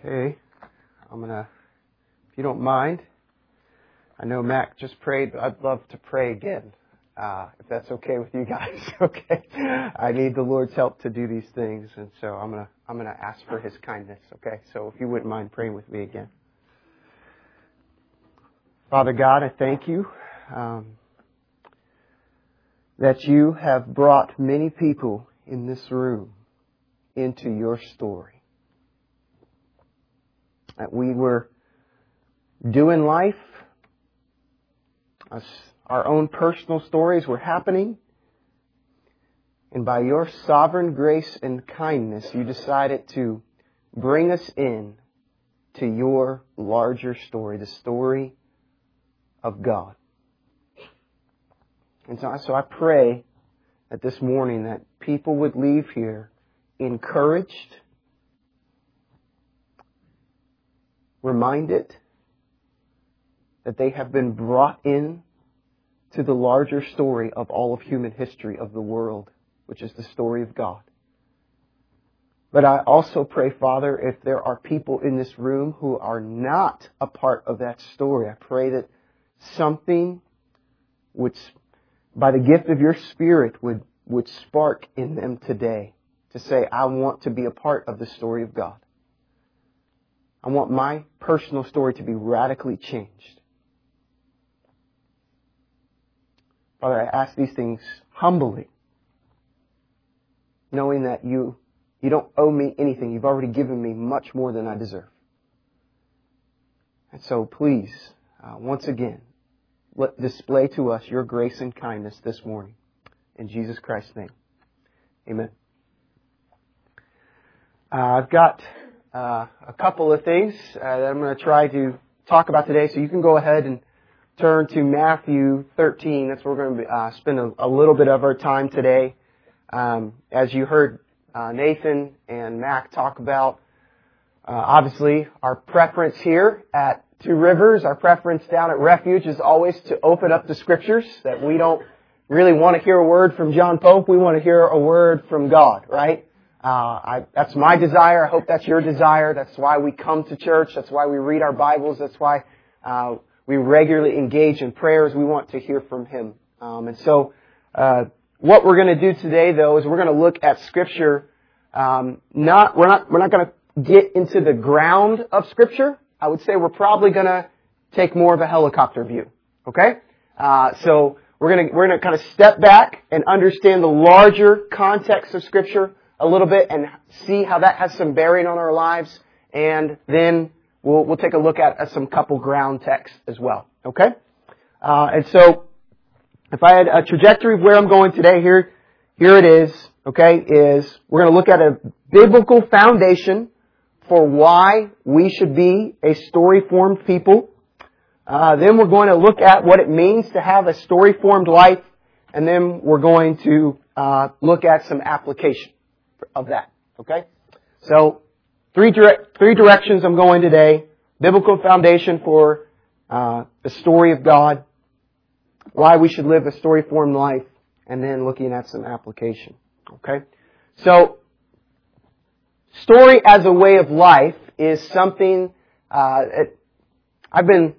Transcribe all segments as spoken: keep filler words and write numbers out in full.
Okay, I'm going to, if you don't mind, I know Mac just prayed, but I'd love to pray again, uh, if that's okay with you guys, okay? I need the Lord's help to do these things, and so I'm going to I'm going to ask for His kindness, okay? So if you wouldn't mind praying with me again. Father God, I thank you um, that you have brought many people in this room into your story. That we were doing life, us, our own personal stories were happening, and by your sovereign grace and kindness, you decided to bring us in to your larger story, the story of God. And so, so I pray that this morning that people would leave here encouraged, reminded that they have been brought in to the larger story of all of human history of the world, which is the story of God. But I also pray, Father, if there are people in this room who are not a part of that story, I pray that something would, by the gift of your Spirit, would, would spark in them today to say, I want to be a part of the story of God. I want my personal story to be radically changed. Father, I ask these things humbly, knowing that you, you don't owe me anything. You've already given me much more than I deserve. And so please, uh, once again, let display to us your grace and kindness this morning. In Jesus Christ's name, amen. Uh, I've got uh, a couple of things uh, that I'm going to try to talk about today. So you can go ahead and turn to Matthew thirteen. That's where we're going to be, uh, spend a, a little bit of our time today. Um, as you heard uh, Nathan and Mac talk about, uh, obviously our preference here at Two Rivers, our preference down at Refuge is always to open up the Scriptures, that we don't really want to hear a word from John Pope. We want to hear a word from God, right? Uh, I, that's my desire. I hope that's your desire. That's why we come to church. That's why we read our Bibles. That's why uh, we regularly engage in prayers. We want to hear from Him. Um, and so uh, what we're going to do today, though, is we're going to look at Scripture. Um, not we're not we're not going to get into the ground of Scripture. I would say we're probably going to take more of a helicopter view. Okay, uh, so we're going to we're going to kind of step back and understand the larger context of Scripture a little bit and see how that has some bearing on our lives, and then we'll we'll take a look at, at some couple ground texts as well. Okay, uh, and so if I had a trajectory of where I'm going today, here here it is. Okay, is we're going to look at a biblical foundation for why we should be a story-formed people. Uh, then we're going to look at what it means to have a story-formed life, and then we're going to uh, look at some application of that. Okay, so three direct, three directions I'm going today: biblical foundation for uh, the story of God, why we should live a story-formed life, and then looking at some application. Okay, so story as a way of life is something uh, it, I've been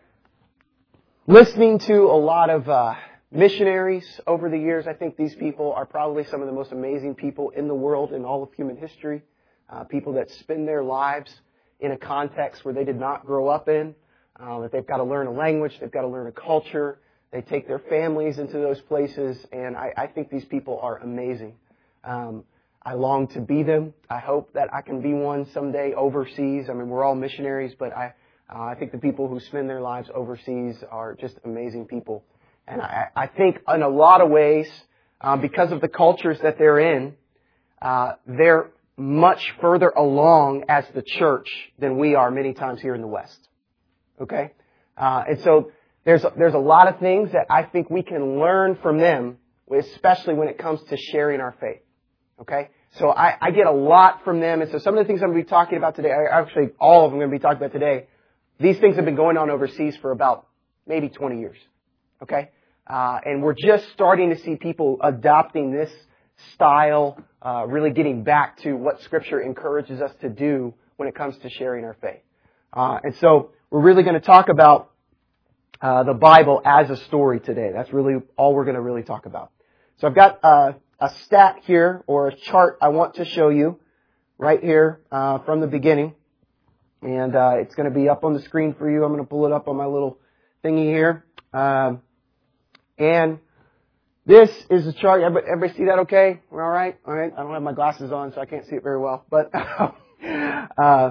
listening to a lot of uh, missionaries over the years. I think these people are probably some of the most amazing people in the world in all of human history. Uh, people that spend their lives in a context where they did not grow up in, uh, that they've got to learn a language, they've got to learn a culture. They take their families into those places, and I, I think these people are amazing. Um, I long to be them. I hope that I can be one someday overseas. I mean, we're all missionaries, but I uh, I think the people who spend their lives overseas are just amazing people. And I, I think in a lot of ways, uh, because of the cultures that they're in, uh, they're much further along as the church than we are many times here in the West. Okay? Uh, and so there's there's a lot of things that I think we can learn from them, especially when it comes to sharing our faith. Okay? So I, I get a lot from them. And so some of the things I'm going to be talking about today, actually all of them I'm going to be talking about today, these things have been going on overseas for about maybe twenty years. Okay? Uh, and we're just starting to see people adopting this style, uh, really getting back to what Scripture encourages us to do when it comes to sharing our faith. Uh, and so we're really going to talk about uh, the Bible as a story today. That's really all we're going to really talk about. So I've got uh, a stat here, or a chart I want to show you right here uh, from the beginning. And uh, it's going to be up on the screen for you. I'm going to pull it up on my little thingy here. Um, and this is a chart. Everybody, everybody see that okay? We're all right? All right. I don't have my glasses on, so I can't see it very well. But uh,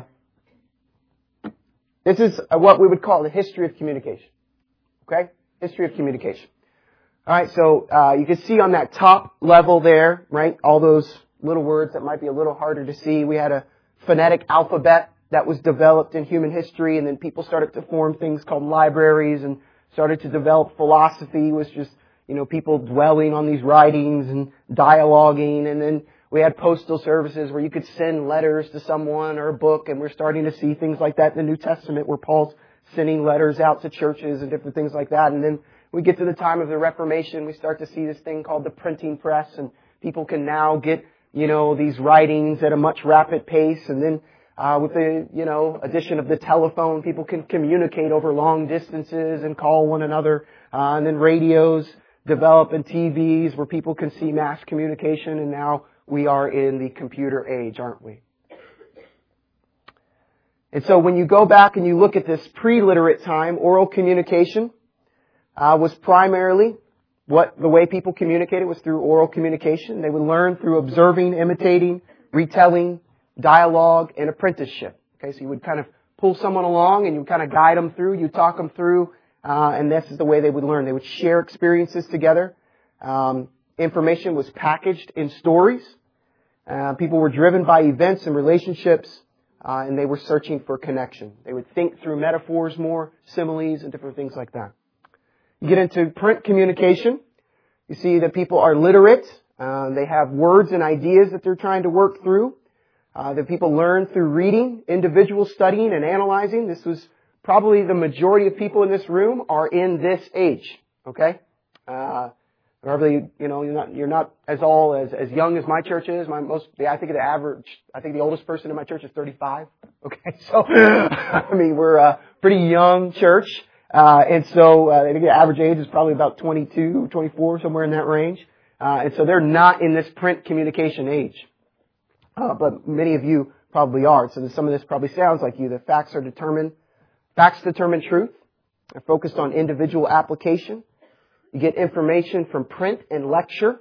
this is what we would call the history of communication. Okay? History of communication. All right. So uh, you can see on that top level there, right, all those little words that might be a little harder to see. We had a phonetic alphabet that was developed in human history, and then people started to form things called libraries and started to develop philosophy, which just, you know, people dwelling on these writings and dialoguing. And then we had postal services where you could send letters to someone or a book, and we're starting to see things like that in the New Testament where Paul's sending letters out to churches and different things like that. And then we get to the time of the Reformation, we start to see this thing called the printing press, and people can now get, you know, these writings at a much rapid pace. And then Uh, with the, you know, addition of the telephone, people can communicate over long distances and call one another. Uh, and then radios develop and T Vs where people can see mass communication. And now we are in the computer age, aren't we? And so when you go back and you look at this pre-literate time, oral communication uh, was primarily what the way people communicated was through oral communication. They would learn through observing, imitating, retelling, dialogue, and apprenticeship. Okay, so you would kind of pull someone along and you would kind of guide them through, you talk them through, uh, and this is the way they would learn. They would share experiences together. Um, information was packaged in stories. Uh, people were driven by events and relationships, uh, and they were searching for connection. They would think through metaphors more, similes, and different things like that. You get into print communication. You see that people are literate. Uh, they have words and ideas that they're trying to work through. Uh, that people learn through reading, individual studying, and analyzing. This was probably the majority of people in this room are in this age. Okay, uh, probably you know you're not you're not as all as as young as my church is. My most I think the average I think the oldest person in my church is thirty-five. Okay, so I mean we're a pretty young church, uh, and so uh, I think the average age is probably about twenty-two, twenty-four, somewhere in that range. Uh, and so they're not in this print communication age. Uh, but many of you probably are. So some of this probably sounds like you. The facts are determined. Facts determine truth. They're focused on individual application. You get information from print and lecture.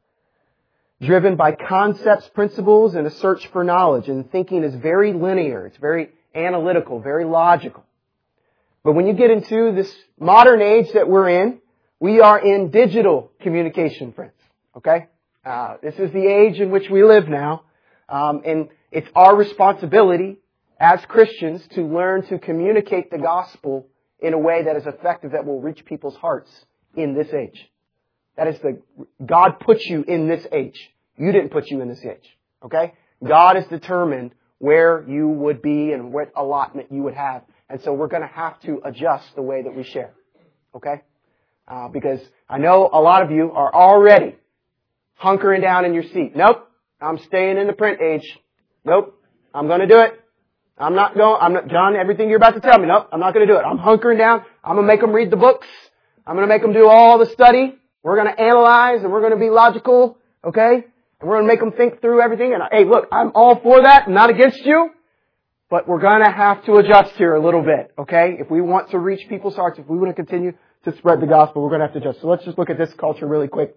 Driven by concepts, principles, and a search for knowledge. And thinking is very linear. It's very analytical, very logical. But when you get into this modern age that we're in, we are in digital communication, friends. Okay? Uh, this is the age in which we live now. Um, and it's our responsibility as Christians to learn to communicate the gospel in a way that is effective, that will reach people's hearts in this age. That is the, God put you in this age. You didn't put you in this age. Okay? God has determined where you would be and what allotment you would have. And so we're going to have to adjust the way that we share. Okay? Uh, because I know a lot of you are already hunkering down in your seat. Nope. I'm staying in the print age. Nope. I'm going to do it. I'm not going, I'm not, John, everything you're about to tell me, nope, I'm not going to do it. I'm hunkering down. I'm going to make them read the books. I'm going to make them do all the study. We're going to analyze and we're going to be logical. Okay? And we're going to make them think through everything. And hey, look, I'm all for that. I'm not against you. But we're going to have to adjust here a little bit. Okay? If we want to reach people's hearts, if we want to continue to spread the gospel, we're going to have to adjust. So let's just look at this culture really quick.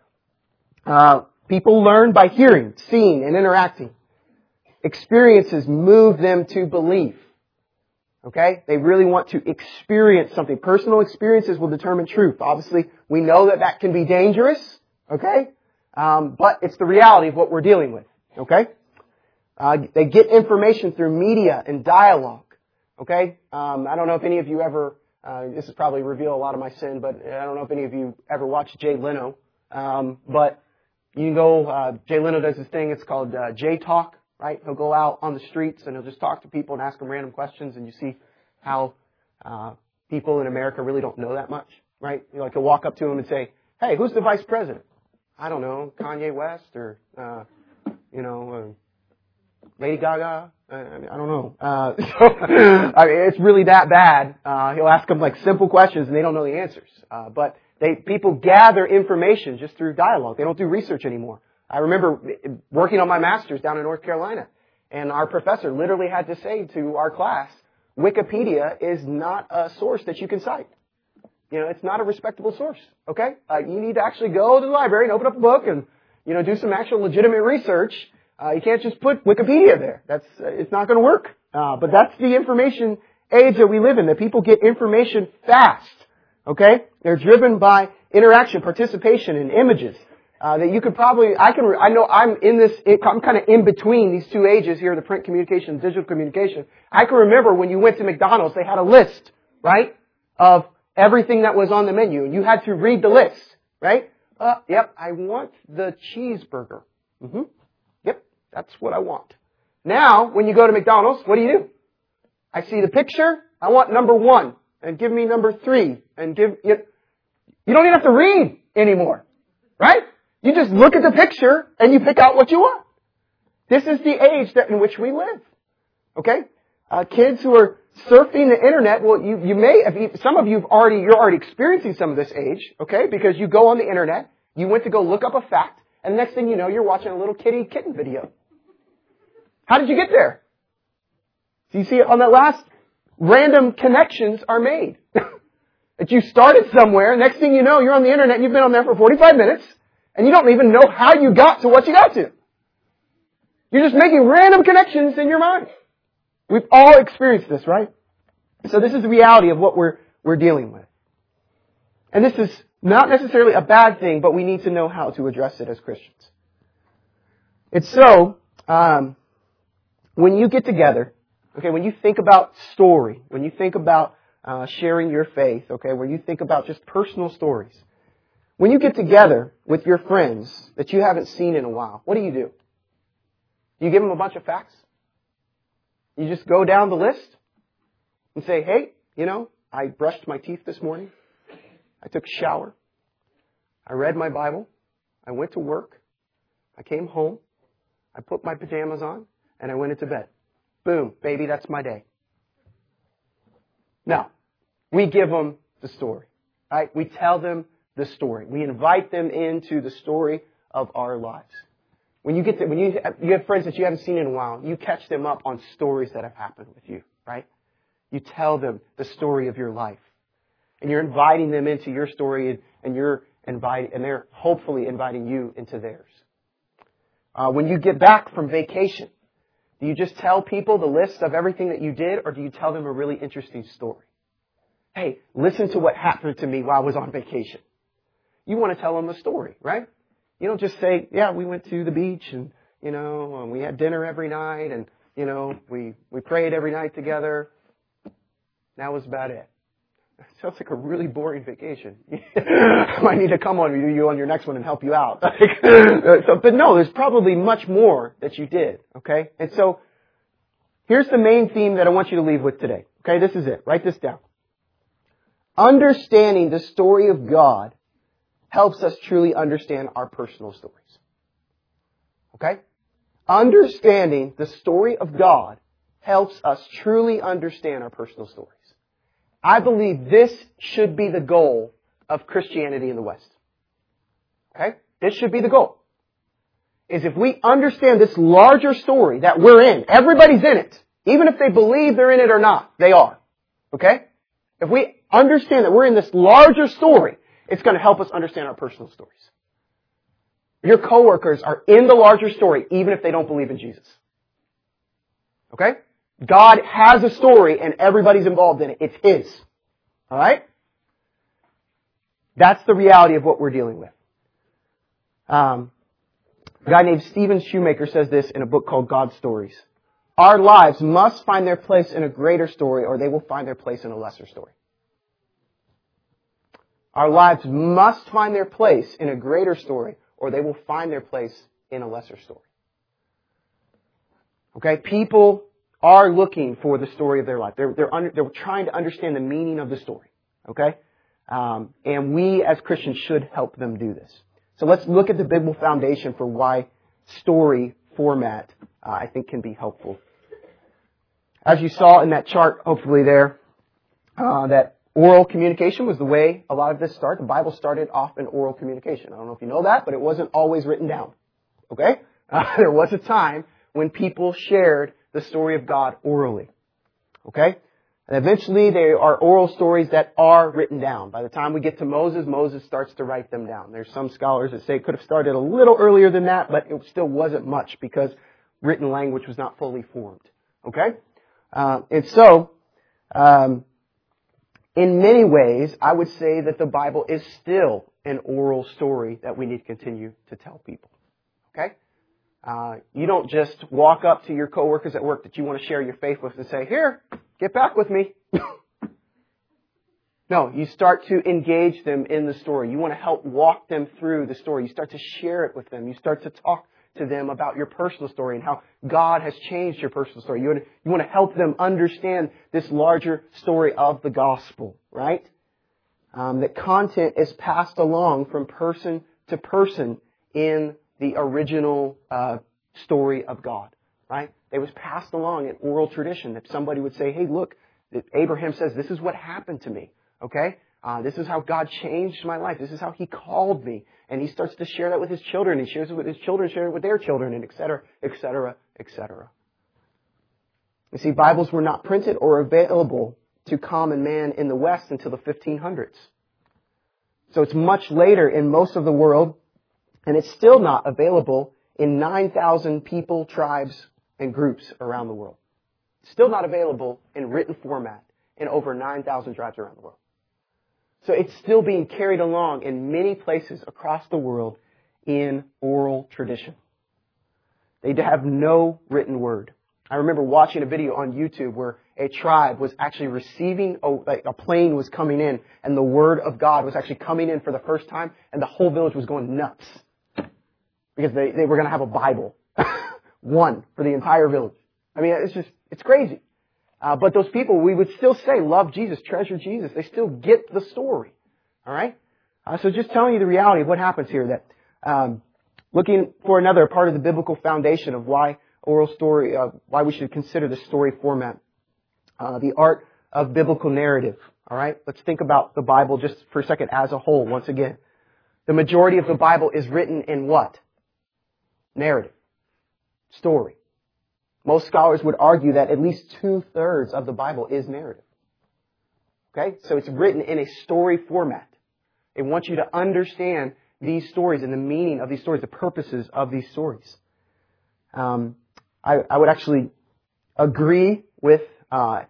Uh, People learn by hearing, seeing, and interacting. Experiences move them to believe. Okay? They really want to experience something. Personal experiences will determine truth. Obviously, we know that that can be dangerous. Okay? Um, but it's the reality of what we're dealing with. Okay? Uh, they get information through media and dialogue. Okay? Um, I don't know if any of you ever, uh, this is probably reveal a lot of my sin, but I don't know if any of you ever watched Jay Leno. Um, but you can go, uh, Jay Leno does this thing, it's called uh, Jay Talk, right? He'll go out on the streets and he'll just talk to people and ask them random questions, and you see how uh, people in America really don't know that much, right? You know, like he'll walk up to them and say, hey, who's the vice president? I don't know, Kanye West or, uh, you know, uh, Lady Gaga. I, I don't know. Uh, so, I mean, it's really that bad. Uh, he'll ask them like simple questions and they don't know the answers. Uh, but they, people gather information just through dialogue. They don't do research anymore. I remember working on my master's down in North Carolina, and our professor literally had to say to our class, Wikipedia is not a source that you can cite. You know, it's not a respectable source, okay? Uh, you need to actually go to the library and open up a book and, you know, do some actual legitimate research. Uh, you can't just put Wikipedia there. That's, uh, it's not going to work. Uh, but that's the information age that we live in, that people get information fast, okay? They're driven by interaction, participation, and images. Uh, that you could probably, I can, I know I'm in this, I'm kind of in between these two ages here, the print communication and digital communication. I can remember when you went to McDonald's, they had a list, right, of everything that was on the menu. And you had to read the list, right? Uh, yep, I want the cheeseburger. Mm-hmm. Yep, that's what I want. Now, when you go to McDonald's, what do you do? I see the picture, I want number one, and give me number three, and give, you, you don't even have to read anymore, right? You just look at the picture and you pick out what you want. This is the age that in which we live. Okay? Uh, kids who are surfing the internet, well, you, you may have, some of you've already, you're already experiencing some of this age, okay? Because you go on the internet, you went to go look up a fact, and the next thing you know, you're watching a little kitty kitten video. How did you get there? So you see, on that last, random connections are made. That you started somewhere, next thing you know, you're on the internet, and you've been on there for forty-five minutes, and you don't even know how you got to what you got to. You're just making random connections in your mind. We've all experienced this, right? So this is the reality of what we're, we're dealing with. And this is not necessarily a bad thing, but we need to know how to address it as Christians. It's so, um, when you get together, okay, when you think about story, when you think about uh, sharing your faith, okay, when you think about just personal stories, when you get together with your friends that you haven't seen in a while, what do you do? Do you give them a bunch of facts? You just go down the list and say, hey, you know, I brushed my teeth this morning. I took a shower. I read my Bible. I went to work. I came home. I put my pajamas on and I went into bed. Boom, baby, that's my day. Now, we give them the story, right? We tell them the story. We invite them into the story of our lives. When you get to, when you you have friends that you haven't seen in a while, you catch them up on stories that have happened with you, right? You tell them the story of your life, and you're inviting them into your story, and, and you're inviting, and they're hopefully inviting you into theirs. Uh, when you get back from vacation, do you just tell people the list of everything that you did, or do you tell them a really interesting story? Hey, listen to what happened to me while I was on vacation. You want to tell them a story, right? You don't just say, yeah, we went to the beach and, you know, and we had dinner every night and, you know, we, we prayed every night together. That was about it. It sounds like a really boring vacation. I might need to come on with you on your next one and help you out. so, but no, there's probably much more that you did, okay? And so here's the main theme that I want you to leave with today. Okay, this is it. Write this down. Understanding the story of God helps us truly understand our personal stories. Okay? Understanding the story of God helps us truly understand our personal stories. I believe this should be the goal of Christianity in the West. Okay? This should be the goal. Is if we understand this larger story that we're in, everybody's in it. Even if they believe they're in it or not, they are. Okay? If we understand that we're in this larger story, it's going to help us understand our personal stories. Your coworkers are in the larger story, even if they don't believe in Jesus. Okay? God has a story, and everybody's involved in it. It's His. All right? That's the reality of what we're dealing with. Um, a guy named Stephen Shoemaker says this in a book called God's Stories. Our lives must find their place in a greater story, or they will find their place in a lesser story. Our lives must find their place in a greater story, or they will find their place in a lesser story. Okay? People are looking for the story of their life. They're, they're, under, they're trying to understand the meaning of the story. Okay? Um, and we as Christians should help them do this. So let's look at the biblical foundation for why story format, uh, I think, can be helpful. as you saw in that chart, hopefully there, uh, that oral communication was the way a lot of this started. The Bible started off in oral communication. I don't know if you know that, but it wasn't always written down. Okay? Uh, there was a time when people shared the story of God orally. Okay? And eventually there are oral stories that are written down. By the time we get to Moses, Moses starts to write them down. There's some scholars that say it could have started a little earlier than that, but it still wasn't much because written language was not fully formed. Okay? Uh, and so, um, in many ways, I would say that the Bible is still an oral story that we need to continue to tell people. Okay? Uh, you don't just walk up to your coworkers at work that you want to share your faith with and say, here, get back with me. No, you start to engage them in the story. You want to help walk them through the story. You start to share it with them. You start to talk to them about your personal story and how God has changed your personal story. You want to, you want to help them understand this larger story of the gospel, right? Um, that content is passed along from person to person in the original uh, story of God, right? It was passed along in oral tradition that somebody would say, hey, look, Abraham says, this is what happened to me, okay? Uh, this is how God changed my life. This is how He called me. And he starts to share that with his children. He shares it with his children, share it with their children, and et cetera, et cetera, et cetera. You see, Bibles were not printed or available to common man in the West until the fifteen hundreds. So it's much later in most of the world, and it's still not available in nine thousand people, tribes, and groups around the world. Still not available in written format in over nine thousand tribes around the world. So it's still being carried along in many places across the world in oral tradition. They have no written word. I remember watching a video on YouTube where a tribe was actually receiving, a, like a plane was coming in, and the word of God was actually coming in for the first time, and the whole village was going nuts. Because they, they were going to have a Bible. One for the entire village. I mean, it's just, it's crazy. Uh, but those people, we would still say, love Jesus, treasure Jesus. They still get the story. All right? Uh, so just telling you the reality of what happens here, that um, looking for another part of the biblical foundation of why oral story, uh, why we should consider the story format. Uh, the art of biblical narrative. All right? Let's think about the Bible just for a second as a whole, once again. The majority of the Bible is written in what? Narrative. Story. Most scholars would argue that at least two-thirds of the Bible is narrative. Okay? So it's written in a story format. It wants you to understand these stories and the meaning of these stories, the purposes of these stories. Um, I, I would actually agree with uh,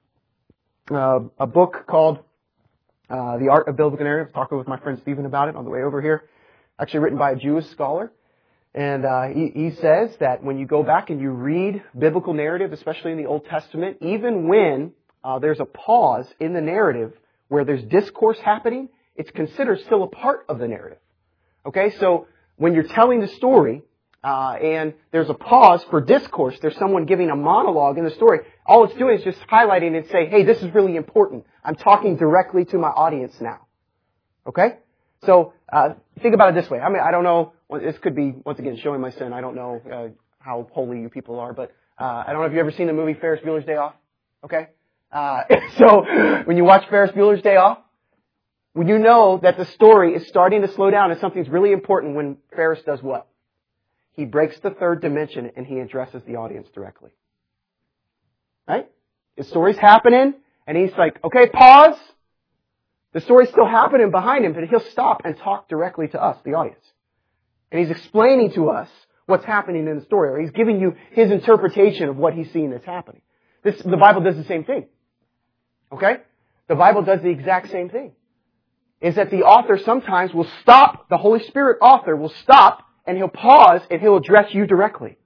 uh, a book called uh, The Art of Biblical Narrative. I was talking with my friend Stephen about it on the way over here. Actually written by a Jewish scholar. And uh, he, he says that when you go back and you read biblical narrative, especially in the Old Testament, even when uh, there's a pause in the narrative where there's discourse happening, it's considered still a part of the narrative. Okay, so when you're telling the story uh, and there's a pause for discourse, there's someone giving a monologue in the story, all it's doing is just highlighting and say, hey, this is really important. I'm talking directly to my audience now. Okay? So uh, think about it this way. I mean, I don't know. Well, this could be, once again, showing my sin. I don't know uh, how holy you people are, but uh, I don't know if you've ever seen the movie Ferris Bueller's Day Off. Okay? Uh, so when you watch Ferris Bueller's Day Off, when you know that the story is starting to slow down and something's really important when Ferris does what? He breaks the third dimension and he addresses the audience directly. Right? The story's happening and he's like, okay, pause. The story's still happening behind him, but he'll stop and talk directly to us, the audience. And he's explaining to us what's happening in the story, or he's giving you his interpretation of what he's seeing that's happening. This, the Bible does the same thing. Okay? The Bible does the exact same thing. Is that the author sometimes will stop, the Holy Spirit author will stop, and he'll pause, and he'll address you directly.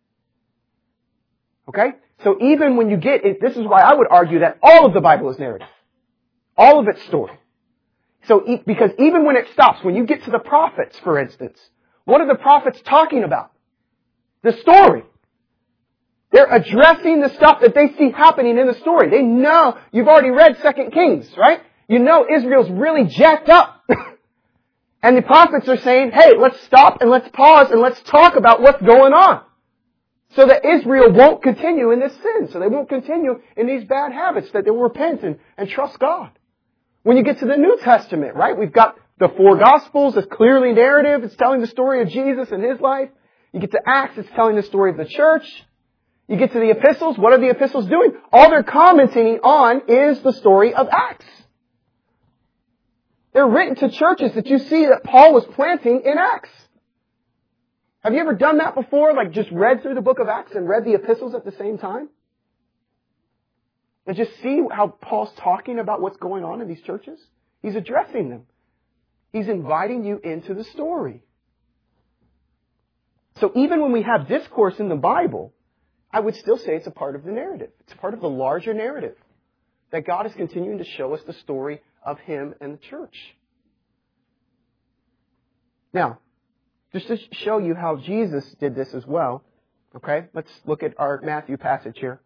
Okay? So even when you get it, this is why I would argue that all of the Bible is narrative. All of it's story. So, because even when it stops, when you get to the prophets, for instance, what are the prophets talking about? The story. They're addressing the stuff that they see happening in the story. They know, you've already read Second Kings, right? You know Israel's really jacked up. And the prophets are saying, hey, let's stop and let's pause and let's talk about what's going on. So that Israel won't continue in this sin. So they won't continue in these bad habits, that they'll repent and, and trust God. When you get to the New Testament, right, we've got the four Gospels. It's clearly narrative. It's telling the story of Jesus and His life. You get to Acts. It's telling the story of the church. You get to the epistles. What are the epistles doing? All they're commenting on is the story of Acts. They're written to churches that you see that Paul was planting in Acts. Have you ever done that before? Like just read through the book of Acts and read the epistles at the same time? And just see how Paul's talking about what's going on in these churches? He's addressing them. He's inviting you into the story. So even when we have discourse in the Bible, I would still say it's a part of the narrative. It's a part of the larger narrative. That God is continuing to show us the story of Him and the church. Now, just to show you how Jesus did this as well, okay, let's look at our Matthew passage here.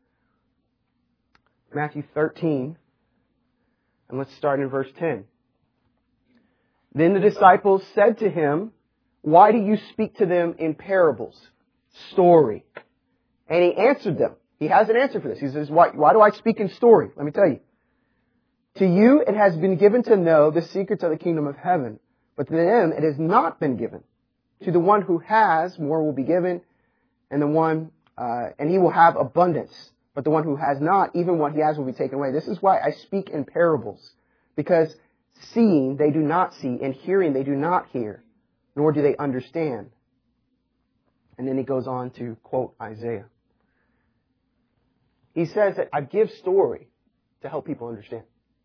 Matthew thirteen, and let's start in verse ten. Then the disciples said to Him, "Why do you speak to them in parables?" Story. And He answered them. He has an answer for this. He says, why, why do I speak in story? Let me tell you. To you it has been given to know the secrets of the kingdom of heaven, but to them it has not been given. To the one who has, more will be given, and the one, uh, and he will have abundance. But the one who has not, even what he has will be taken away. This is why I speak in parables. Because seeing they do not see, and hearing they do not hear, nor do they understand. And then he goes on to quote Isaiah. He says that I give story to help people understand.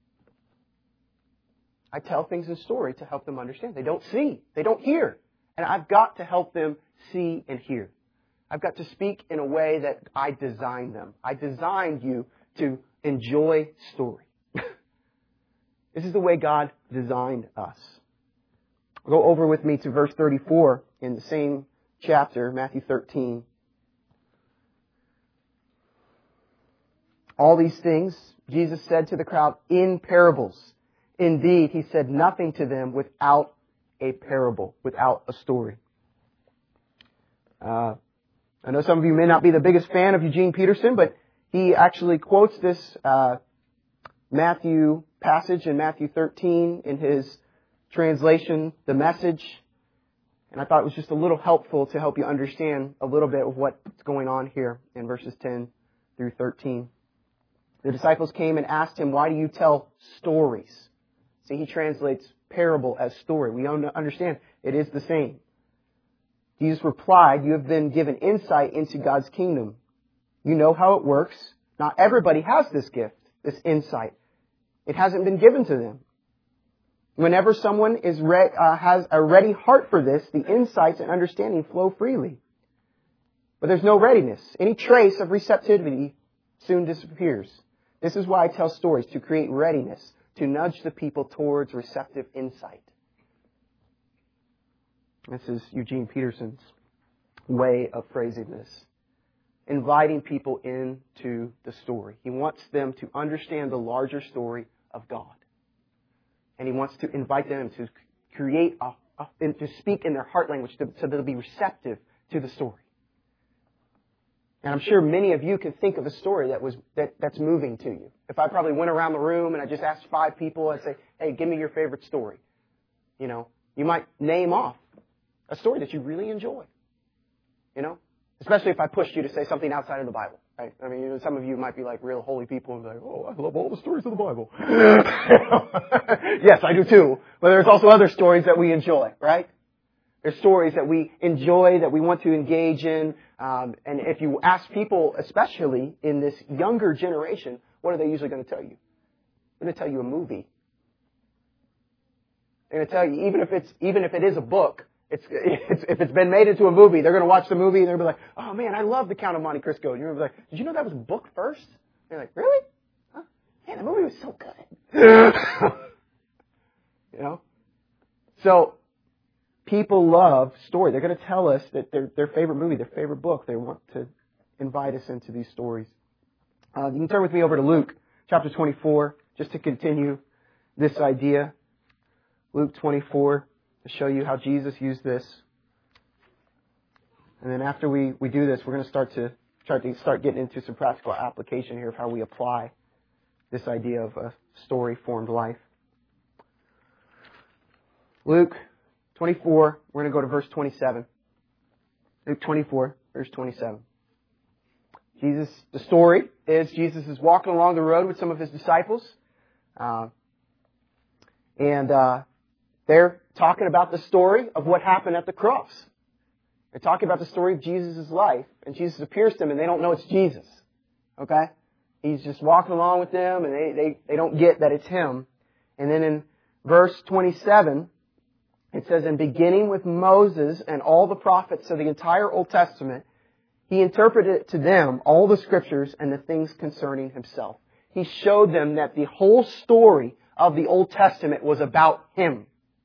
I tell things in story to help them understand. They don't see. They don't hear. And I've got to help them see and hear. I've got to speak in a way that I designed them. I designed you to enjoy story. This is the way God designed us. Go over with me to verse thirty-four in the same chapter, Matthew thirteen. All these things Jesus said to the crowd in parables. Indeed, He said nothing to them without a parable, without a story. Uh, I know some of you may not be the biggest fan of Eugene Peterson, but he actually quotes this uh, Matthew passage in Matthew thirteen in his translation, The Message. And I thought it was just a little helpful to help you understand a little bit of what's going on here in verses ten through thirteen. The disciples came and asked Him, "Why do you tell stories?" See, He translates parable as story. We understand it is the same. Jesus replied, "You have been given insight into God's kingdom. You know how it works. Not everybody has this gift, this insight. It hasn't been given to them. Whenever someone is re- uh, has a ready heart for this, the insights and understanding flow freely. But there's no readiness. Any trace of receptivity soon disappears. This is why I tell stories, to create readiness, to nudge the people towards receptive insight." This is Eugene Peterson's way of phrasing this. Inviting people into the story. He wants them to understand the larger story of God. And He wants to invite them to create, a, a, to speak in their heart language to, so they'll be receptive to the story. And I'm sure many of you can think of a story that was that, that's moving to you. If I probably went around the room and I just asked five people, I'd say, "Hey, give me your favorite story." You know, you might name off a story that you really enjoy. You know, especially if I pushed you to say something outside of the Bible. Right? I mean, you know, some of you might be like real holy people and be like, "Oh, I love all the stories of the Bible." Yes, I do too. But there's also other stories that we enjoy, right? There's stories that we enjoy, that we want to engage in. Um, and if you ask people, especially in this younger generation, what are they usually going to tell you? They're going to tell you a movie. They're going to tell you, even if it's even if it is a book, it's, it's if it's been made into a movie, they're going to watch the movie and they're going to be like, "Oh man, I love The Count of Monte Cristo." And you're going to be like, "Did you know that was a book first?" And you're like, "Really? Huh? Man, the movie was so good." You know? So, people love story. They're going to tell us that their their favorite movie, their favorite book, they want to invite us into these stories. Uh, you can turn with me over to Luke chapter twenty-four, just to continue this idea. Luke twenty-four, to show you how Jesus used this. And then after we, we do this, we're going to start to try to start getting into some practical application here of how we apply this idea of a story-formed life. Luke twenty-four, we're going to go to verse twenty-seven. Luke twenty-four, verse twenty-seven. Jesus, the story is Jesus is walking along the road with some of his disciples. Uh, and uh, they're talking about the story of what happened at the cross. They're talking about the story of Jesus' life. And Jesus appears to them and they don't know it's Jesus. Okay? He's just walking along with them and they, they, they don't get that it's him. And then in verse twenty-seven, it says, "And beginning with Moses and all the prophets," so the entire Old Testament, he interpreted to them all the scriptures and the things concerning himself. He showed them that the whole story of the Old Testament was about him.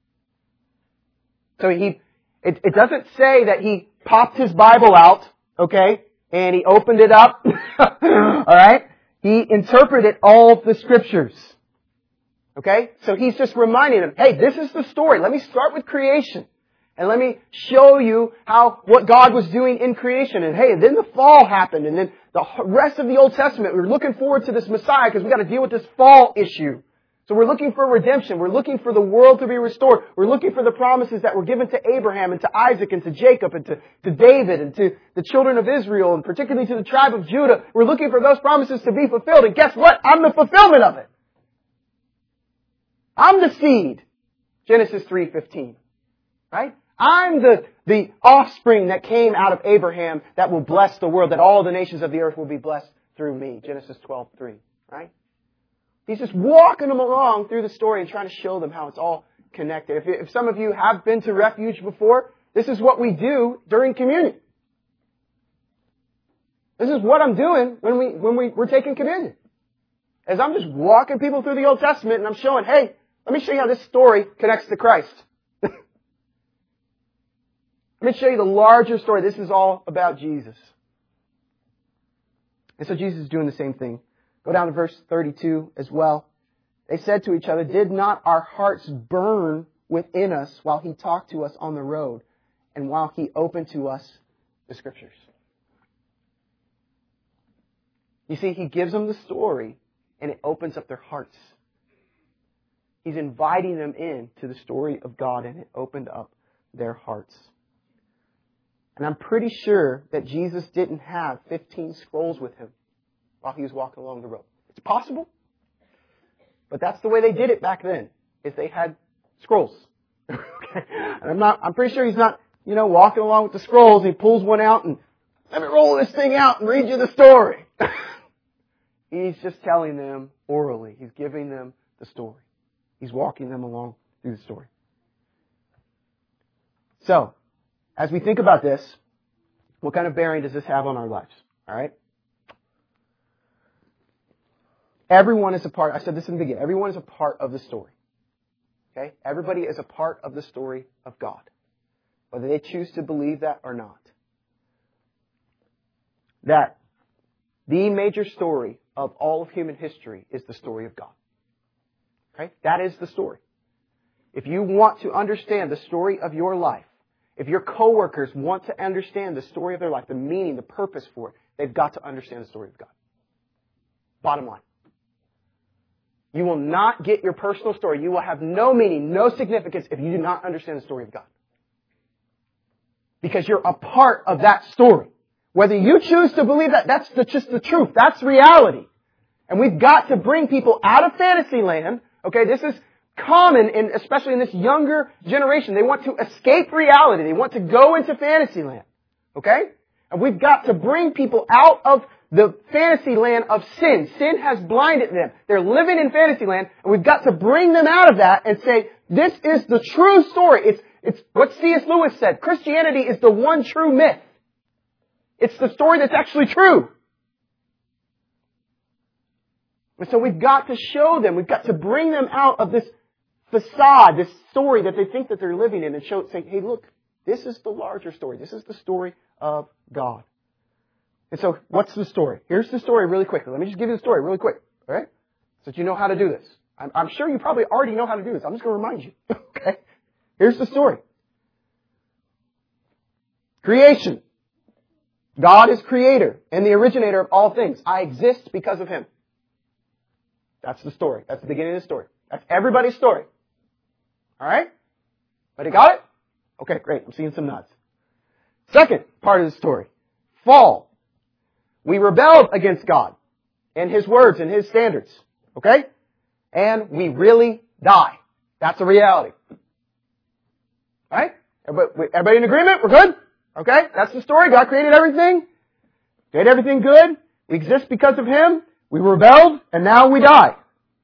So he, it, it doesn't say that he popped his Bible out, okay, and he opened it up, alright? He interpreted all the scriptures. Okay? So he's just reminding them, hey, this is the story. Let me start with creation. And let me show you how, what God was doing in creation. And hey, then the fall happened. And then the rest of the Old Testament, we were looking forward to this Messiah because we got to deal with this fall issue. So we're looking for redemption. We're looking for the world to be restored. We're looking for the promises that were given to Abraham and to Isaac and to Jacob and to, to David and to the children of Israel and particularly to the tribe of Judah. We're looking for those promises to be fulfilled. And guess what? I'm the fulfillment of it. I'm the seed. Genesis three fifteen. Right? I'm the, the offspring that came out of Abraham that will bless the world, that all the nations of the earth will be blessed through me. Genesis twelve three. Right? He's just walking them along through the story and trying to show them how it's all connected. If, if some of you have been to Refuge before, this is what we do during communion. This is what I'm doing when we, when we, we're taking communion. As I'm just walking people through the Old Testament and I'm showing, hey, let me show you how this story connects to Christ. Let me show you the larger story. This is all about Jesus. And so Jesus is doing the same thing. Go down to verse thirty-two as well. They said to each other, "Did not our hearts burn within us while he talked to us on the road and while he opened to us the scriptures?" You see, he gives them the story and it opens up their hearts. He's inviting them in to the story of God and it opened up their hearts. And I'm pretty sure that Jesus didn't have fifteen scrolls with him while he was walking along the road. It's possible. But that's the way they did it back then, is they had scrolls. Okay? And I'm not, I'm pretty sure he's not, you know, walking along with the scrolls. He pulls one out and, let me roll this thing out and read you the story. He's just telling them orally. He's giving them the story. He's walking them along through the story. So, as we think about this, what kind of bearing does this have on our lives? All right? Everyone is a part, I said this in the beginning, everyone is a part of the story. Okay? Everybody is a part of the story of God. Whether they choose to believe that or not. That the major story of all of human history is the story of God. Okay? That is the story. If you want to understand the story of your life, if your coworkers want to understand the story of their life, the meaning, the purpose for it, they've got to understand the story of God. Bottom line. You will not get your personal story. You will have no meaning, no significance if you do not understand the story of God. Because you're a part of that story. Whether you choose to believe that, that's the, just the truth. That's reality. And we've got to bring people out of fantasy land. Okay, this is common, in, especially in this younger generation. They want to escape reality. They want to go into fantasy land. Okay? And we've got to bring people out of the fantasy land of sin. Sin has blinded them. They're living in fantasy land, and we've got to bring them out of that and say, this is the true story. It's, it's what C S Lewis said. Christianity is the one true myth. It's the story that's actually true. And so we've got to show them, we've got to bring them out of this facade, this story that they think that they're living in, and show, say, hey, look, this is the larger story. This is the story of God. And so, what's the story? Here's the story really quickly. Let me just give you the story really quick, all right? So that you know how to do this. I'm, I'm sure you probably already know how to do this. I'm just going to remind you. Okay? Here's the story. Creation. God is creator and the originator of all things. I exist because of Him. That's the story. That's the beginning of the story. That's everybody's story. All right? But you got it? Okay, great. I'm seeing some nods. Second part of the story. Fall. We rebelled against God and His words and His standards. Okay? And we really die. That's a reality. All right? Everybody, everybody in agreement? We're good? Okay? That's the story. God created everything. Made everything good. We exist because of Him. We rebelled, and now we die.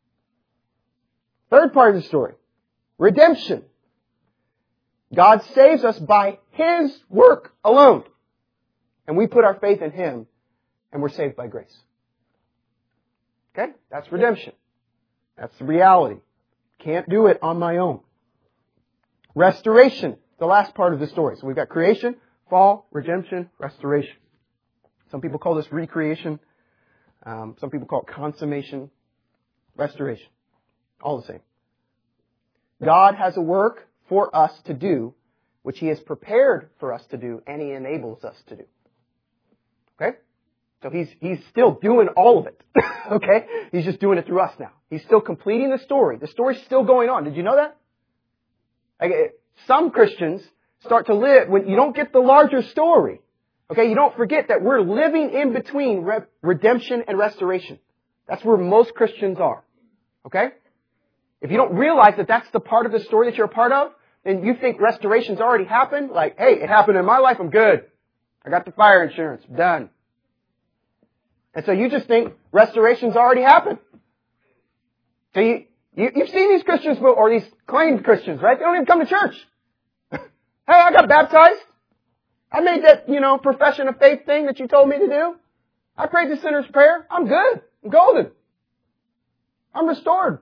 Third part of the story. Redemption. God saves us by His work alone. And we put our faith in Him, and we're saved by grace. Okay? That's redemption. That's the reality. Can't do it on my own. Restoration. The last part of the story. So we've got creation, fall, redemption, restoration. Some people call this recreation. Um, some people call it consummation, restoration. All the same. God has a work for us to do, which He has prepared for us to do, and He enables us to do. Okay? So He's, He's still doing all of it. Okay? He's just doing it through us now. He's still completing the story. The story's still going on. Did you know that? Like, some Christians start to live, when you don't get the larger story, okay, you don't forget that we're living in between re- redemption and restoration. That's where most Christians are. Okay? If you don't realize that that's the part of the story that you're a part of, then you think restoration's already happened. Like, hey, it happened in my life, I'm good. I got the fire insurance, done. And so you just think restoration's already happened. So you, you you've seen these Christians, or these claimed Christians, right? They don't even come to church. Hey, I got baptized. I made that, you know, profession of faith thing that you told me to do. I prayed the sinner's prayer. I'm good. I'm golden. I'm restored.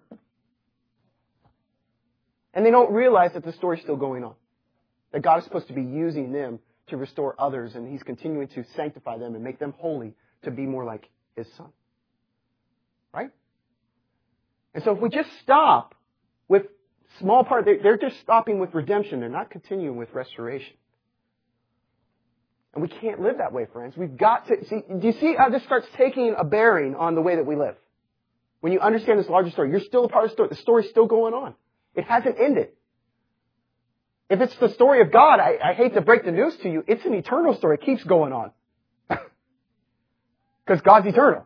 And they don't realize that the story's still going on. That God is supposed to be using them to restore others, and He's continuing to sanctify them and make them holy to be more like His Son. Right? And so if we just stop with small part, they're just stopping with redemption. They're not continuing with restoration. And we can't live that way, friends. We've got to, see, do you see how this starts taking a bearing on the way that we live? When you understand this larger story, you're still a part of the story. The story's still going on. It hasn't ended. If it's the story of God, I, I hate to break the news to you, it's an eternal story. It keeps going on. Because God's eternal.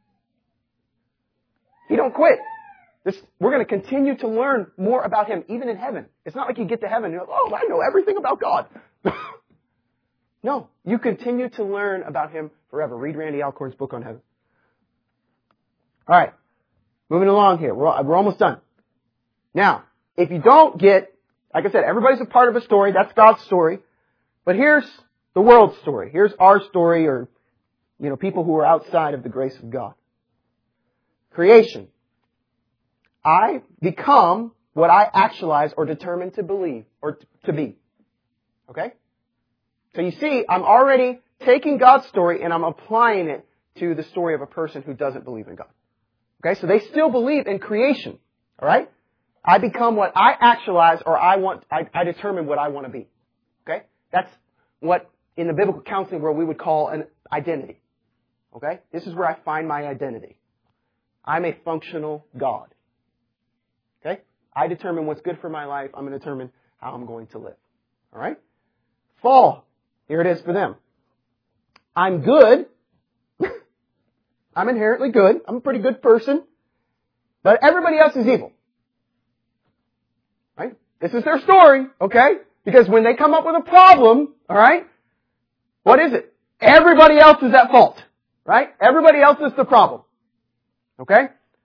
He don't quit. This, we're going to continue to learn more about Him, even in heaven. It's not like you get to heaven and you're like, oh, I know everything about God. No, you continue to learn about Him forever. Read Randy Alcorn's book on heaven. All right, moving along here. We're, we're almost done. Now, if you don't get, like I said, everybody's a part of a story. That's God's story. But here's the world's story. Here's our story, or, you know, people who are outside of the grace of God. Creation. I become what I actualize or determine to believe or to be. Okay? So you see, I'm already taking God's story and I'm applying it to the story of a person who doesn't believe in God. Okay? So they still believe in creation. All right? I become what I actualize, or I want, I, I determine what I want to be. Okay? That's what in the biblical counseling world we would call an identity. Okay? This is where I find my identity. I'm a functional God. Okay? I determine what's good for my life. I'm going to determine how I'm going to live. All right? Fall. Here it is for them. I'm good. I'm inherently good. I'm a pretty good person. But everybody else is evil. Right? This is their story, okay? Because when they come up with a problem, all right, what is it? Everybody else is at fault. Right? Everybody else is the problem. Okay?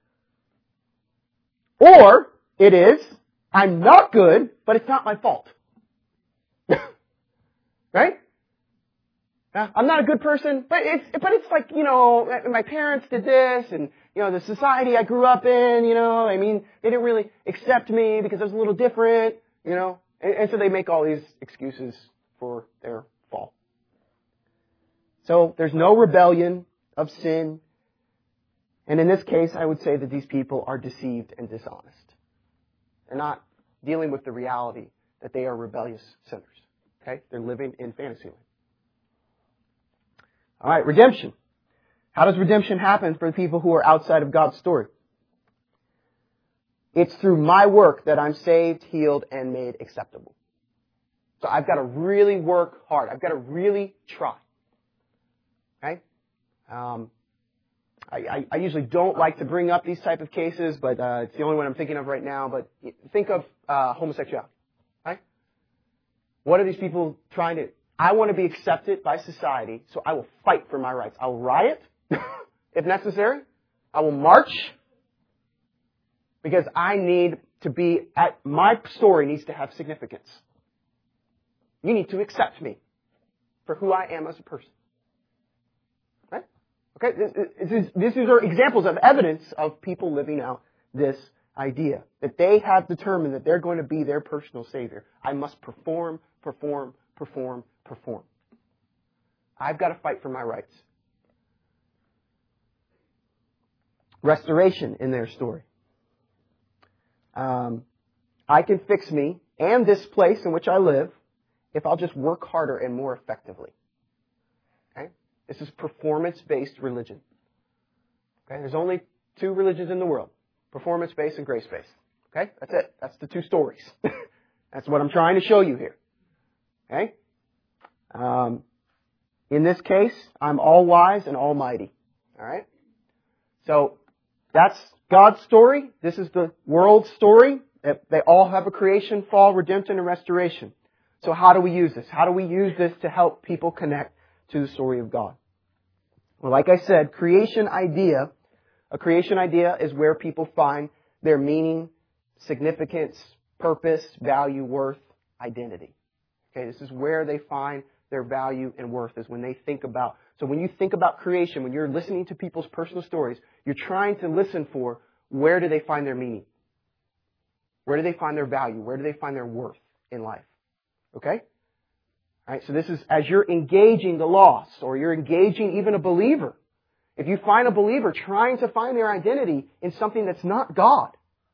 Or it is, I'm not good, but it's not my fault. Right? Now, I'm not a good person, but it's, but it's like, you know, my parents did this, and, you know, the society I grew up in, you know, I mean, they didn't really accept me because I was a little different, you know, and, and so they make all these excuses for their fall. So there's no rebellion of sin. And in this case, I would say that these people are deceived and dishonest. They're not dealing with the reality that they are rebellious sinners. Okay? They're living in fantasy land. All right, redemption. How does redemption happen for the people who are outside of God's story? It's through my work that I'm saved, healed, and made acceptable. So I've got to really work hard. I've got to really try. Okay? Um, I, I, I usually don't like to bring up these type of cases, but uh, it's the only one I'm thinking of right now. But think of uh, homosexuality. Right? What are these people trying to... I want to be accepted by society, so I will fight for my rights. I will riot, if necessary. I will march, because I need to be... At, my story needs to have significance. You need to accept me for who I am as a person. Right? Okay? This is, this is are examples of evidence of people living out this idea. That they have determined that they're going to be their personal savior. I must perform, perform, perform, perform. I've got to fight for my rights. Restoration in their story. Um, I can fix me and this place in which I live if I'll just work harder and more effectively. Okay? This is performance-based religion. Okay? There's only two religions in the world. Performance-based and grace-based. Okay? That's it. That's the two stories. That's what I'm trying to show you here. Okay? Um, in this case, I'm all-wise and almighty. All right? So, that's God's story. This is the world's story. They all have a creation, fall, redemption, and restoration. So how do we use this? How do we use this to help people connect to the story of God? Well, like I said, creation idea, a creation idea is where people find their meaning, significance, purpose, value, worth, identity. Okay, this is where they find their value and worth, is when they think about. So when you think about creation, when you're listening to people's personal stories, you're trying to listen for where do they find their meaning? Where do they find their value? Where do they find their worth in life? Okay? All right, so this is as you're engaging the lost, or you're engaging even a believer. If you find a believer trying to find their identity in something that's not God,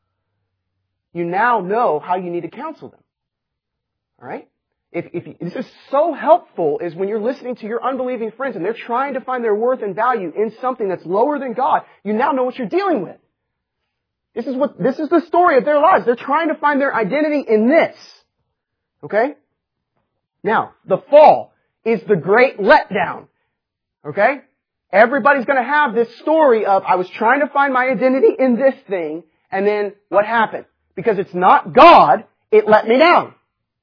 you now know how you need to counsel them. All right? If, if you, this is so helpful, is when you're listening to your unbelieving friends and they're trying to find their worth and value in something that's lower than God, you now know what you're dealing with. This is what, this is the story of their lives. They're trying to find their identity in this. Okay? Now, the fall is the great letdown. Okay? Everybody's going to have this story of, I was trying to find my identity in this thing, and then what happened? Because it's not God, it let me down.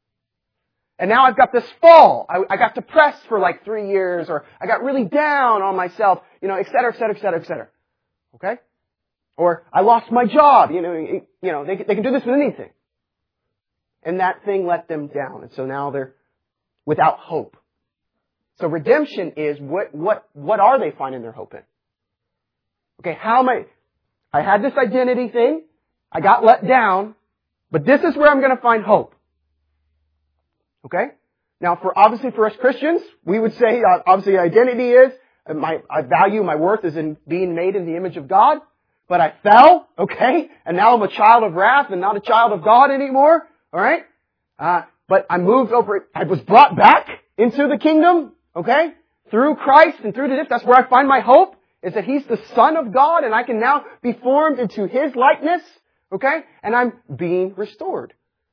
And now I've got this fall. I, I got depressed for like three years, or I got really down on myself, you know, et cetera, et cetera, et cetera, et cetera. Okay? Or I lost my job. You know, you know, they, they can do this with anything. And that thing let them down. And so now they're without hope. So redemption is what, what, what are they finding their hope in? Okay, how am I, I had this identity thing, I got let down, but this is where I'm going to find hope. Okay? Now, for obviously for us Christians, we would say, uh, obviously identity is, uh, my, I value, my worth is in being made in the image of God, but I fell, okay? And now I'm a child of wrath and not a child of God anymore, alright? Uh, but I moved over, I was brought back into the kingdom, okay? Through Christ and through the gift. That's where I find my hope, is that He's the Son of God and I can now be formed into His likeness, okay? And I'm being restored.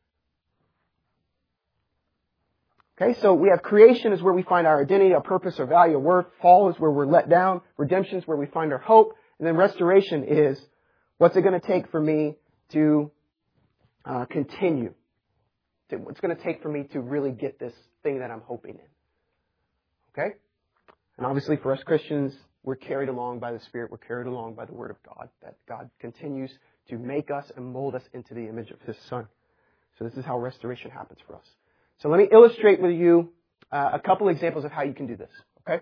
Okay, so we have creation is where we find our identity, our purpose, our value, our worth. Fall is where we're let down. Redemption is where we find our hope. And then restoration is, what's it going to take for me to uh, continue? What's going to take for me to really get this thing that I'm hoping in? Okay? And obviously for us Christians, we're carried along by the Spirit. We're carried along by the Word of God. That God continues to make us and mold us into the image of His Son. So this is how restoration happens for us. So let me illustrate with you uh, a couple examples of how you can do this, okay?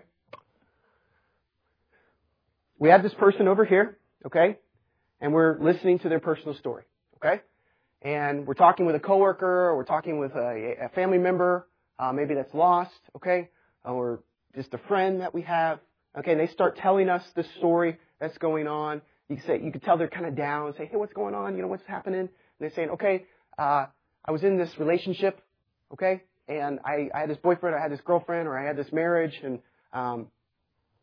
We have this person over here, okay? And we're listening to their personal story, okay? And we're talking with a coworker, or we're talking with a, a family member, uh, maybe that's lost, okay? Or just a friend that we have, okay? And they start telling us the story that's going on. You can say, you can tell they're kind of down, say, hey, what's going on? You know, what's happening? And they're saying, okay, uh, I was in this relationship, okay, and I, I had this boyfriend, I had this girlfriend, or I had this marriage, and um,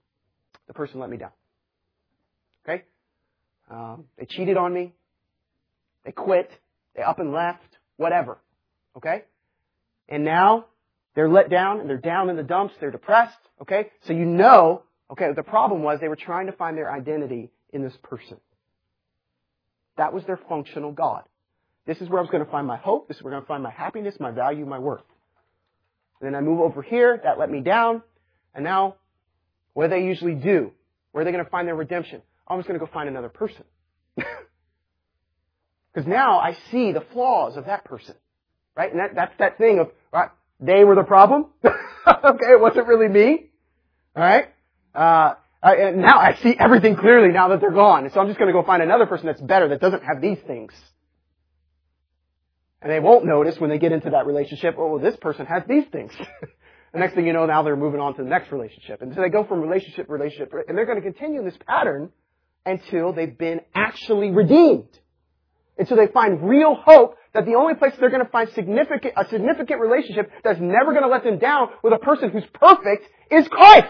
the person let me down. Okay? Um, they cheated on me. They quit. They up and left. Whatever. Okay? And now they're let down and they're down in the dumps. They're depressed. Okay? So you know, okay, the problem was they were trying to find their identity in this person. That was their functional God. This is where I was going to find my hope. This is where I'm going to find my happiness, my value, my worth. And then I move over here. That let me down. And now, what do they usually do? Where are they going to find their redemption? I'm just going to go find another person. Because now I see the flaws of that person. Right? And that, that's that thing of, right, they were the problem. Okay, it wasn't really me. Alright? Uh, I, and now I see everything clearly now that they're gone. And so I'm just going to go find another person that's better, that doesn't have these things. And they won't notice when they get into that relationship, oh, well, this person has these things. The next thing you know, now they're moving on to the next relationship. And so they go from relationship to relationship, and they're going to continue this pattern until they've been actually redeemed. Until they find real hope that the only place they're going to find significant, a significant relationship that's never going to let them down with a person who's perfect is Christ.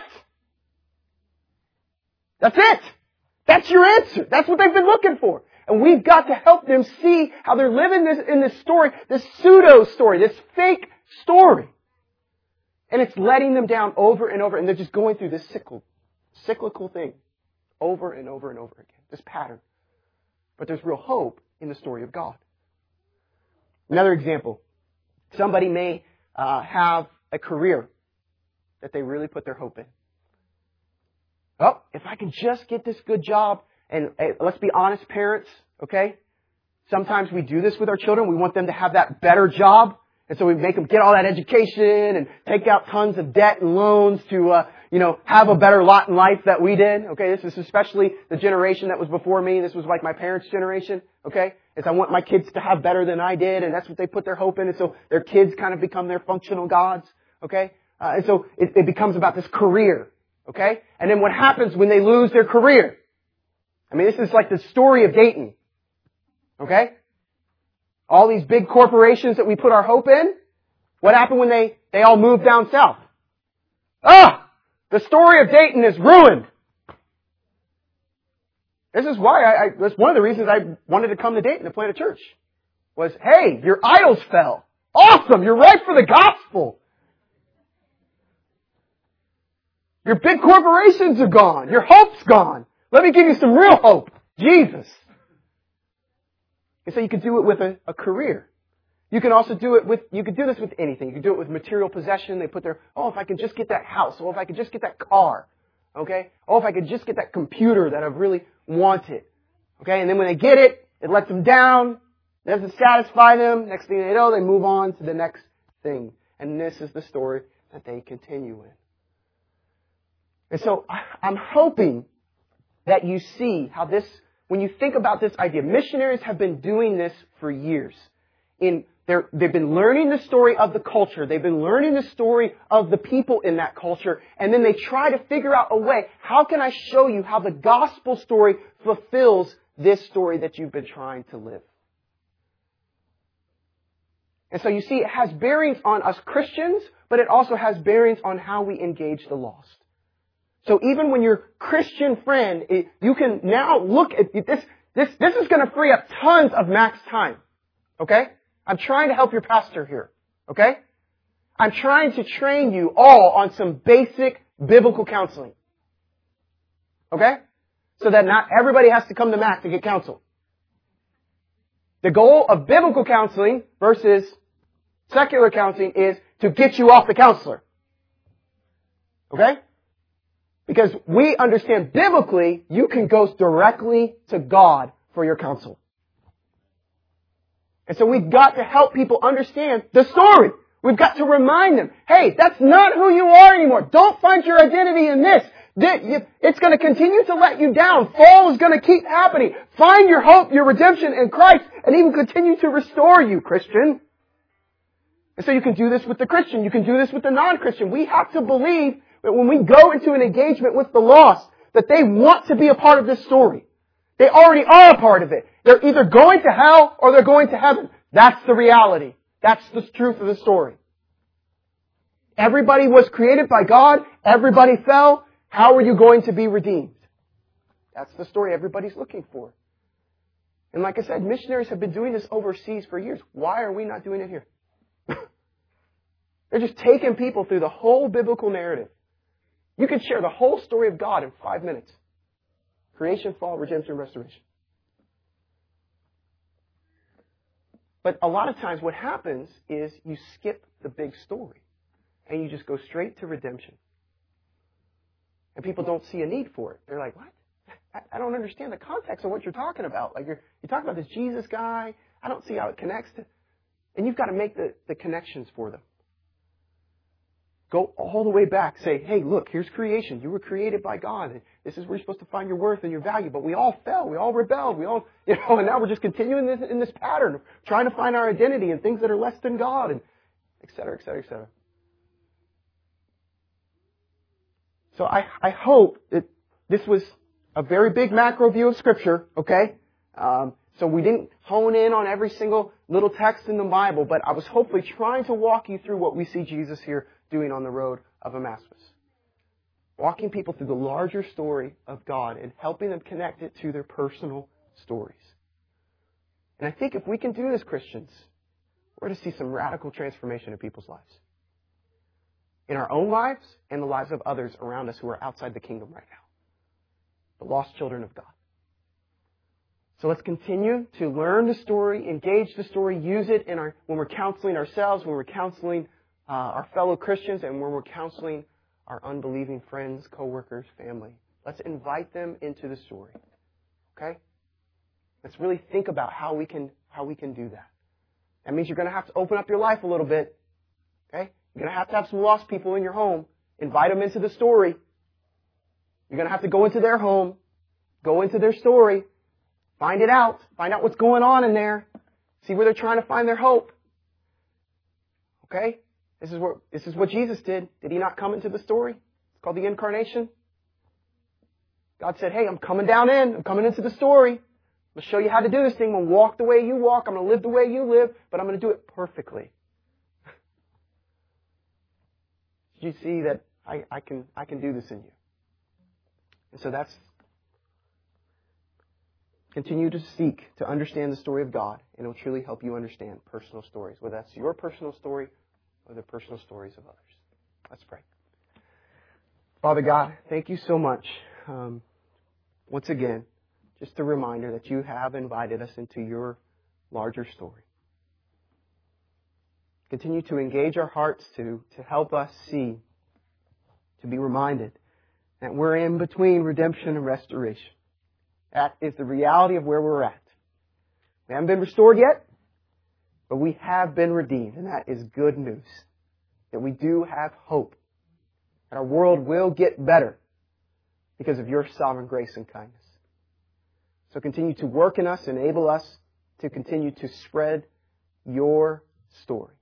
That's it. That's your answer. That's what they've been looking for. And we've got to help them see how they're living this in this story, this pseudo story, this fake story. And it's letting them down over and over, and they're just going through this cyclical, cyclical thing over and over and over again, this pattern. But there's real hope in the story of God. Another example. Somebody may uh, have a career that they really put their hope in. Oh, if I can just get this good job, and hey, let's be honest, parents, okay? Sometimes we do this with our children. We want them to have that better job. And so we make them get all that education and take out tons of debt and loans to, uh, you know, have a better lot in life that we did. Okay, this is especially the generation that was before me. This was like my parents' generation. Okay, is I want my kids to have better than I did, and that's what they put their hope in. And so their kids kind of become their functional gods. Okay, uh, and so it, it becomes about this career. Okay, and then what happens when they lose their career? I mean, this is like the story of Dayton. Okay? All these big corporations that we put our hope in, what happened when they, they all moved down south? Ah! The story of Dayton is ruined. This is why I, I, that's one of the reasons I wanted to come to Dayton to plant a church. Was, hey, your idols fell. Awesome! You're right for the gospel. Your big corporations are gone. Your hope's gone. Let me give you some real hope. Jesus. And so you can do it with a, a career. You can also do it with, you can do this with anything. You can do it with material possession. They put their, oh, if I could just get that house. Oh, if I could just get that car. Okay? Oh, if I could just get that computer that I've really wanted. Okay? And then when they get it, it lets them down. It doesn't satisfy them. Next thing they know, they move on to the next thing. And this is the story that they continue in. And so I'm hoping that you see how this, when you think about this idea, missionaries have been doing this for years. In they're, they've been learning the story of the culture. They've been learning the story of the people in that culture. And then they try to figure out a way, how can I show you how the gospel story fulfills this story that you've been trying to live? And so you see, it has bearings on us Christians, but it also has bearings on how we engage the lost. So even when your Christian friend, it, you can now look at this, this, this is going to free up tons of Max time. Okay? I'm trying to help your pastor here. Okay? I'm trying to train you all on some basic biblical counseling. Okay? So that not everybody has to come to Max to get counsel. The goal of biblical counseling versus secular counseling is to get you off the counselor. Okay? Because we understand biblically, you can go directly to God for your counsel. And so we've got to help people understand the story. We've got to remind them, hey, that's not who you are anymore. Don't find your identity in this. It's going to continue to let you down. Fall is going to keep happening. Find your hope, your redemption in Christ, and He will continue to restore you, Christian. And so you can do this with the Christian. You can do this with the non-Christian. We have to believe that when we go into an engagement with the lost, that they want to be a part of this story. They already are a part of it. They're either going to hell or they're going to heaven. That's the reality. That's the truth of the story. Everybody was created by God. Everybody fell. How are you going to be redeemed? That's the story everybody's looking for. And like I said, missionaries have been doing this overseas for years. Why are we not doing it here? They're just taking people through the whole biblical narrative. You could share the whole story of God in five minutes. Creation, fall, redemption, restoration. But a lot of times what happens is you skip the big story and you just go straight to redemption. And people don't see a need for it. They're like, what? I, I don't understand the context of what you're talking about. Like you're, you're talking about this Jesus guy. I don't see how it connects to... And you've got to make the, the connections for them. Go all the way back. Say, hey, look, here's creation. You were created by God. And this is where you're supposed to find your worth and your value. But we all fell. We all rebelled. We all, you know, and now we're just continuing this, in this pattern of trying to find our identity in things that are less than God, and et cetera, et cetera, et cetera. So I, I hope that this was a very big macro view of Scripture, okay? Um, so we didn't hone in on every single little text in the Bible, but I was hopefully trying to walk you through what we see Jesus here doing on the road of Emmaus. Walking people through the larger story of God and helping them connect it to their personal stories. And I think if we can do this, Christians, we're going to see some radical transformation in people's lives. In our own lives and the lives of others around us who are outside the kingdom right now. The lost children of God. So let's continue to learn the story, engage the story, use it in our when we're counseling ourselves, when we're counseling uh, our fellow Christians, and when we're counseling our unbelieving friends, coworkers, family. Let's invite them into the story. Okay? Let's really think about how we can how we can do that. That means you're going to have to open up your life a little bit. Okay? You're going to have to have some lost people in your home. Invite them into the story. You're going to have to go into their home, go into their story, find it out, find out what's going on in there, see where they're trying to find their hope. Okay? This is what this is what Jesus did. Did He not come into the story? It's called the incarnation. God said, hey, I'm coming down in. I'm coming into the story. I'm going to show you how to do this thing. I'm going to walk the way you walk. I'm going to live the way you live, but I'm going to do it perfectly. You see that I, I can I can do this in you. And so that's continue to seek to understand the story of God, and it will truly help you understand personal stories, whether that's your personal story or the personal stories of others. Let's pray. Father God, thank you so much. Um, once again, just a reminder that you have invited us into your larger story. Continue to engage our hearts to, to help us see, to be reminded that we're in between redemption and restoration. That is the reality of where we're at. We haven't been restored yet, but we have been redeemed, and that is good news. That we do have hope. That our world will get better because of your sovereign grace and kindness. So continue to work in us, enable us to continue to spread your story.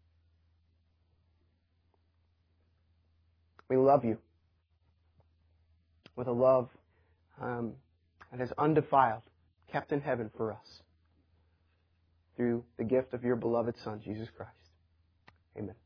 We love you with a love um, that is undefiled, kept in heaven for us through the gift of your beloved Son, Jesus Christ. Amen.